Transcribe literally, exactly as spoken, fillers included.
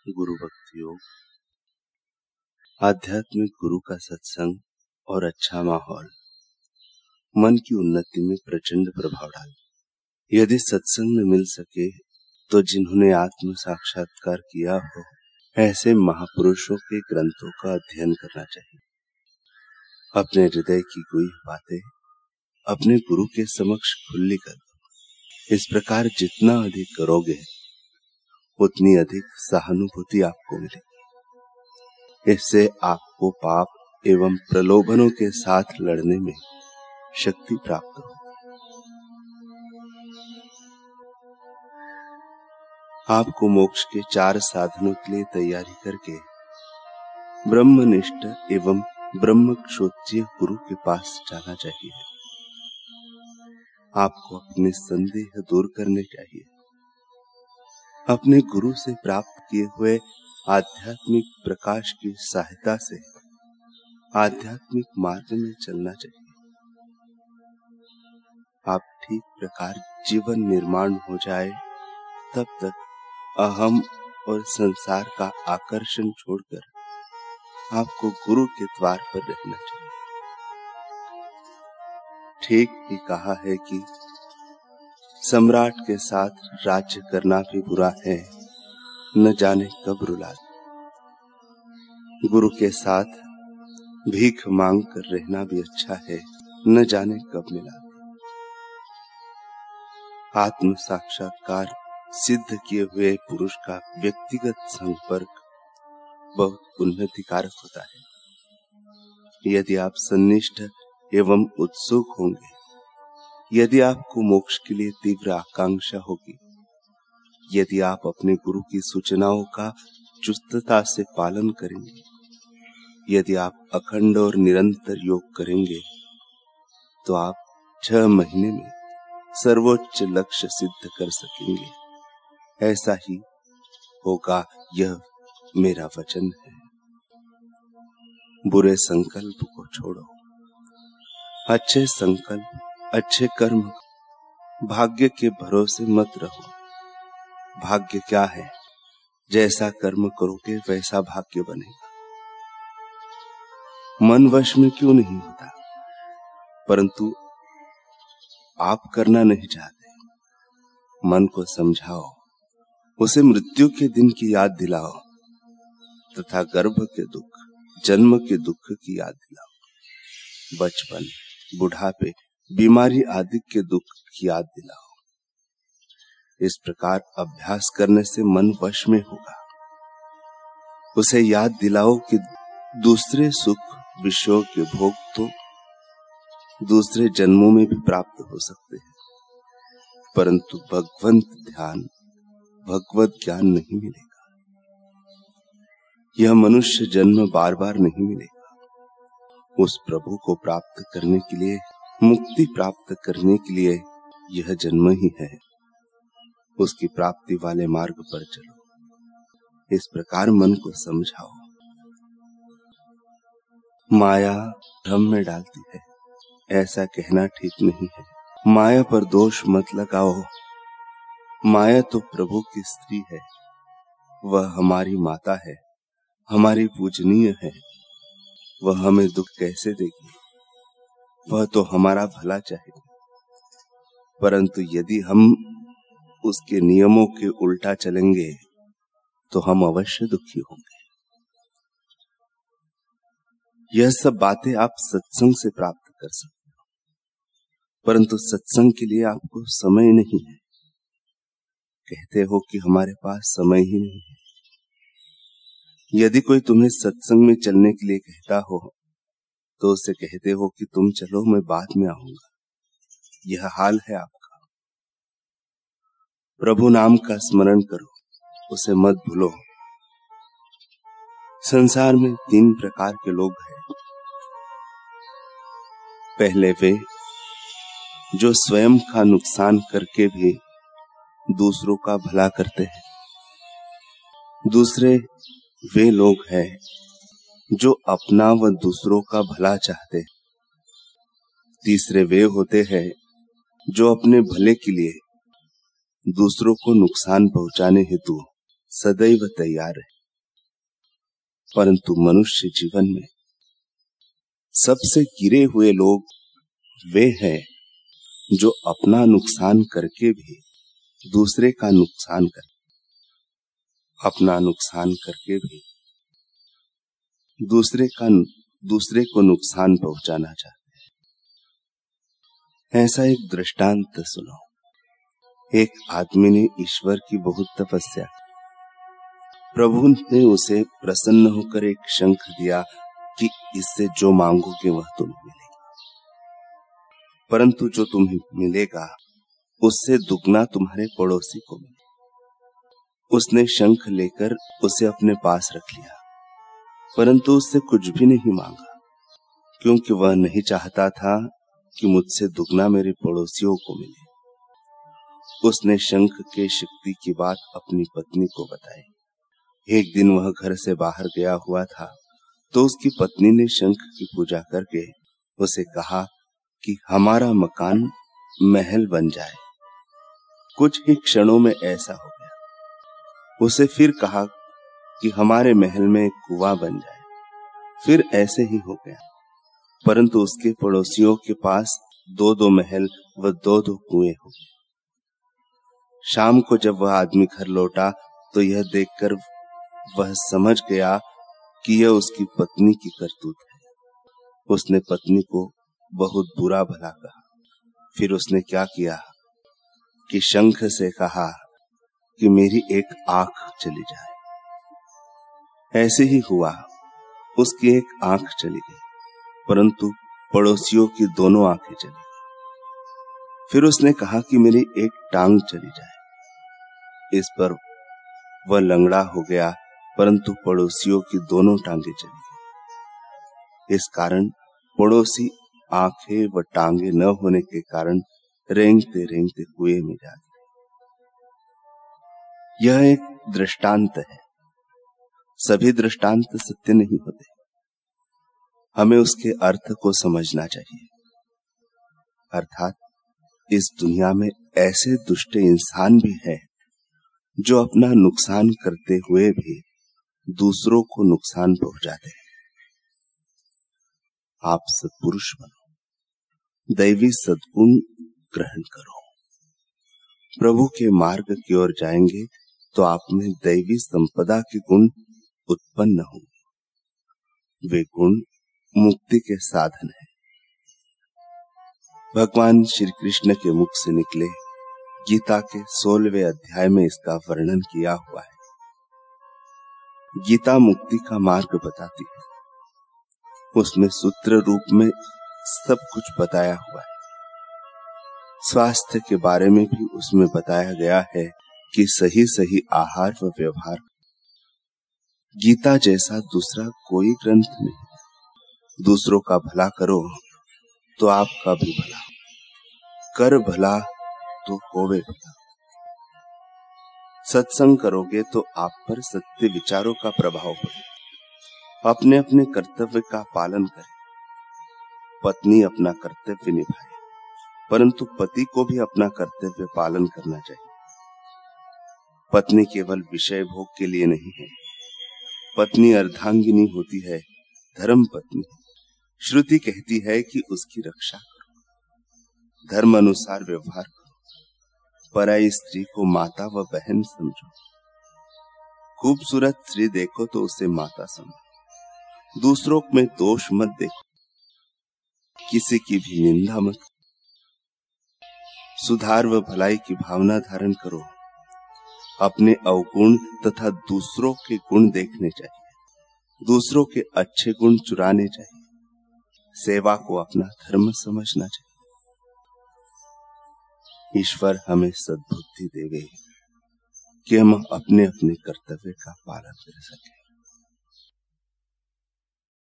गुरु भक्ति योग, आध्यात्मिक गुरु का सत्संग और अच्छा माहौल मन की उन्नति में प्रचंड प्रभाव डाले। यदि सत्संग में मिल सके तो जिन्होंने आत्म साक्षात्कार किया हो ऐसे महापुरुषों के ग्रंथों का अध्ययन करना चाहिए। अपने हृदय की कोई बातें अपने गुरु के समक्ष खुली कर दो। इस प्रकार जितना अधिक करोगे उतनी अधिक सहानुभूति आपको मिलेगी। इससे आपको पाप एवं प्रलोभनों के साथ लड़ने में शक्ति प्राप्त हो। आपको मोक्ष के चार साधनों के लिए तैयारी करके ब्रह्मनिष्ठ एवं ब्रह्मक्षोच्य गुरु के पास जाना चाहिए। आपको अपने संदेह दूर करने चाहिए। अपने गुरु से प्राप्त किए हुए आध्यात्मिक प्रकाश की सहायता से आध्यात्मिक मार्ग में चलना चाहिए। आप ठीक प्रकार जीवन निर्माण हो जाए तब तक अहम और संसार का आकर्षण छोड़कर आपको गुरु के द्वार पर रहना चाहिए। ठीक ही कहा है कि सम्राट के साथ राज्य करना भी बुरा है, न जाने कब रुला दे। गुरु के साथ भीख मांग कर रहना भी अच्छा है, न जाने कब मिला दे। आत्म साक्षात्कार सिद्ध किए हुए पुरुष का व्यक्तिगत संपर्क बहुत उन्नतिकारक होता है। यदि आप सन्निष्ठ एवं उत्सुक होंगे, यदि आपको मोक्ष के लिए तीव्र आकांक्षा होगी, यदि आप अपने गुरु की सूचनाओं का चुस्तता से पालन करेंगे, यदि आप अखंड और निरंतर योग करेंगे, तो आप छह महीने में सर्वोच्च लक्ष्य सिद्ध कर सकेंगे। ऐसा ही होगा, यह मेरा वचन है। बुरे संकल्प को छोड़ो, अच्छे संकल्प अच्छे कर्म, भाग्य के भरोसे मत रहो। भाग्य क्या है? जैसा कर्म करोगे वैसा भाग्य बनेगा। मन वश में क्यों नहीं होता? परंतु आप करना नहीं चाहते। मन को समझाओ, उसे मृत्यु के दिन की याद दिलाओ तथा गर्भ के दुख, जन्म के दुख की याद दिलाओ। बचपन, बुढ़ापे, बीमारी आदि के दुख की याद दिलाओ। इस प्रकार अभ्यास करने से मन वश में होगा। उसे याद दिलाओ कि दूसरे सुख विषयों के भोग तो दूसरे जन्मों में भी प्राप्त हो सकते हैं, परंतु भगवंत ध्यान, भगवत ज्ञान नहीं मिलेगा। यह मनुष्य जन्म बार बार नहीं मिलेगा। उस प्रभु को प्राप्त करने के लिए, मुक्ति प्राप्त करने के लिए यह जन्म ही है। उसकी प्राप्ति वाले मार्ग पर चलो। इस प्रकार मन को समझाओ। माया भ्रम में डालती है, ऐसा कहना ठीक नहीं है। माया पर दोष मत लगाओ। माया तो प्रभु की स्त्री है। वह हमारी माता है, हमारी पूजनीय है। वह हमें दुख कैसे देगी? वह तो हमारा भला चाहेगी। परंतु यदि हम उसके नियमों के उल्टा चलेंगे तो हम अवश्य दुखी होंगे। यह सब बातें आप सत्संग से प्राप्त कर सकते हो, परंतु सत्संग के लिए आपको समय नहीं है। कहते हो कि हमारे पास समय ही नहीं है। यदि कोई तुम्हें सत्संग में चलने के लिए कहता हो तो उसे कहते हो कि तुम चलो, मैं बाद में आऊंगा। यह हाल है आपका। प्रभु नाम का स्मरण करो, उसे मत भूलो। संसार में तीन प्रकार के लोग हैं। पहले वे जो स्वयं का नुकसान करके भी दूसरों का भला करते हैं। दूसरे वे लोग हैं जो अपना व दूसरों का भला चाहते हैं। तीसरे वे होते हैं जो अपने भले के लिए दूसरों को नुकसान पहुंचाने हेतु सदैव तैयार है। परंतु मनुष्य जीवन में सबसे गिरे हुए लोग वे हैं जो अपना नुकसान करके भी दूसरे का नुकसान कर अपना नुकसान करके भी दूसरे का दूसरे को नुकसान पहुंचाना चाहते हैं। ऐसा एक दृष्टांत सुनो। एक आदमी ने ईश्वर की बहुत तपस्या की। प्रभु ने उसे प्रसन्न होकर एक शंख दिया कि इससे जो मांगोगे वह तुम्हें मिलेगा, परंतु जो तुम्हें मिलेगा उससे दुगना तुम्हारे पड़ोसी को मिलेगा। उसने शंख लेकर उसे अपने पास रख लिया, परंतु उससे कुछ भी नहीं मांगा, क्योंकि वह नहीं चाहता था कि मुझसे दुगना मेरे पड़ोसियों को मिले। उसने शंख के शक्ति की बात अपनी पत्नी को बताई। एक दिन वह घर से बाहर गया हुआ था, तो उसकी पत्नी ने शंख की पूजा करके उसे कहा कि हमारा मकान महल बन जाए। कुछ ही क्षणों में ऐसा हो गया। उसे फिर कहा कि हमारे महल में एक कुआं बन जाए। फिर ऐसे ही हो गया, परंतु उसके पड़ोसियों के पास दो दो महल व दो दो कुएं हो गए। शाम को जब वह आदमी घर लौटा तो यह देखकर वह समझ गया कि यह उसकी पत्नी की करतूत है। उसने पत्नी को बहुत बुरा भला कहा। फिर उसने क्या किया कि शंख से कहा कि मेरी एक आंख चली जाए। ऐसे ही हुआ, उसकी एक आंख चली गई, परंतु पड़ोसियों की दोनों आंखें चली गई। फिर उसने कहा कि मेरी एक टांग चली जाए। इस पर वह लंगड़ा हो गया, परंतु पड़ोसियों की दोनों टांगे चली गई। इस कारण पड़ोसी आंखें व टांगे न होने के कारण रेंगते रेंगते कुएं में जा गए। यह एक दृष्टांत है। सभी दृष्टांत सत्य नहीं होते। हमें उसके अर्थ को समझना चाहिए। अर्थात इस दुनिया में ऐसे दुष्ट इंसान भी हैं जो अपना नुकसान करते हुए भी दूसरों को नुकसान पहुंचाते हैं। आप सत्पुरुष बनो, दैवी सद्गुण ग्रहण करो। प्रभु के मार्ग की ओर जाएंगे तो आप में दैवी संपदा के गुण उत्पन्न होंगे। वे गुण मुक्ति के साधन हैं। भगवान श्री कृष्ण के मुख से निकले गीता के सोलहवें अध्याय में इसका वर्णन किया हुआ है। गीता मुक्ति का मार्ग बताती है। उसमें सूत्र रूप में सब कुछ बताया हुआ है। स्वास्थ्य के बारे में भी उसमें बताया गया है कि सही सही आहार व व्यवहार। गीता जैसा दूसरा कोई ग्रंथ नहीं। दूसरों का भला करो तो आपका भी भला, कर भला तो होवे भला। सत्संग करोगे तो आप पर सत्य विचारों का प्रभाव पड़े। अपने अपने कर्तव्य का पालन करें। पत्नी अपना कर्तव्य निभाए, परंतु पति को भी अपना कर्तव्य पालन करना चाहिए। पत्नी केवल विषय भोग के लिए नहीं है। पत्नी अर्धांगिनी होती है, धर्म पत्नी। श्रुति कहती है कि उसकी रक्षा करो, धर्म अनुसार व्यवहार करो। पराई स्त्री को माता व बहन समझो। खूबसूरत स्त्री देखो तो उसे माता समझो। दूसरों में दोष मत देखो, किसी की भी निंदा मत। सुधार व भलाई की भावना धारण करो। अपने अवगुण तथा दूसरों के गुण देखने चाहिए। दूसरों के अच्छे गुण चुराने चाहिए। सेवा को अपना धर्म समझना चाहिए। ईश्वर हमें सद्बुद्धि देवे कि हम अपने अपने कर्तव्य का पालन कर सकें।